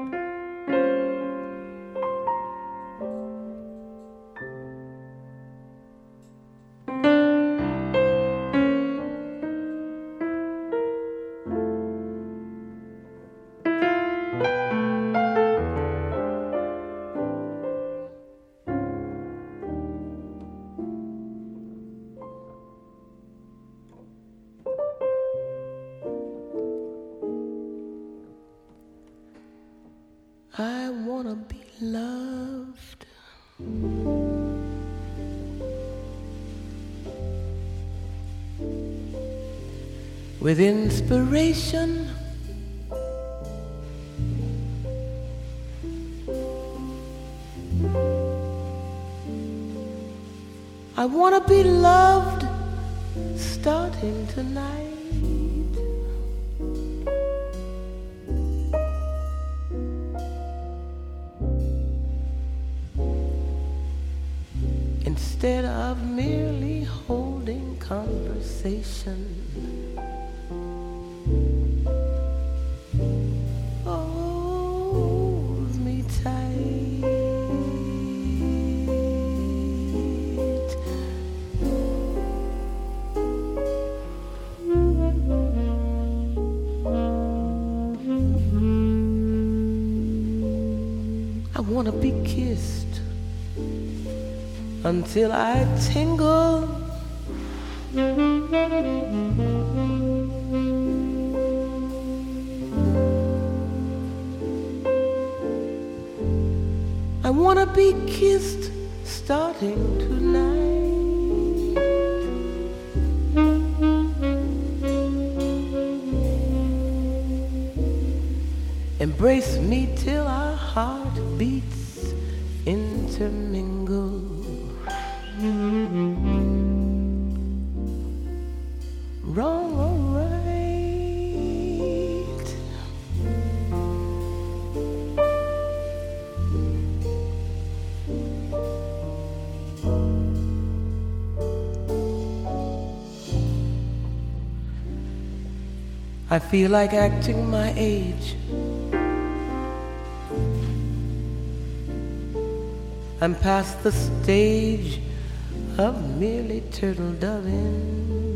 I wanna be loved with inspiration, I wanna be loved starting tonight. Instead of merely holding conversation, hold me tight. I wanna be kissed until I tingle. I wanna be kissed starting tonight. Embrace me till our heartbeats intermingle. Wrong or right, I feel like acting my age. I'm past the stage of merely turtle doving.